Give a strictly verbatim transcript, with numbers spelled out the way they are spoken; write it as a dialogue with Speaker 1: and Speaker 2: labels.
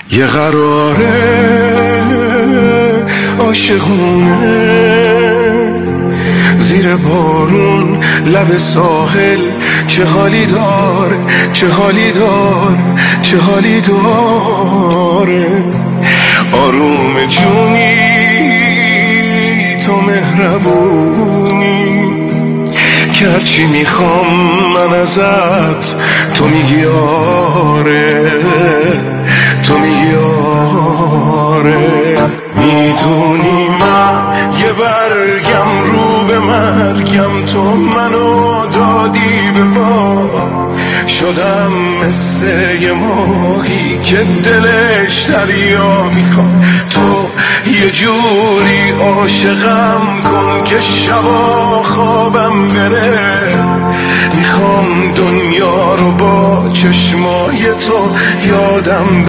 Speaker 1: یه قراره عاشقونه زیر بارون لب ساحل، چه حالی داره چه حالی داره چه حالی داره. آروم جونی تو مهربونی که هرچی میخوام من ازت تو میگی آره، تو میگی آره. میدونی من یه برگم رو به مرگم، تو منو دادی به باد، شدم مثل یه ماهی که دلش دریا میخواد. تو یه جوری عاشقم کن که شبا خوابم بره، میخوام دنیا رو با چشمای تو یادم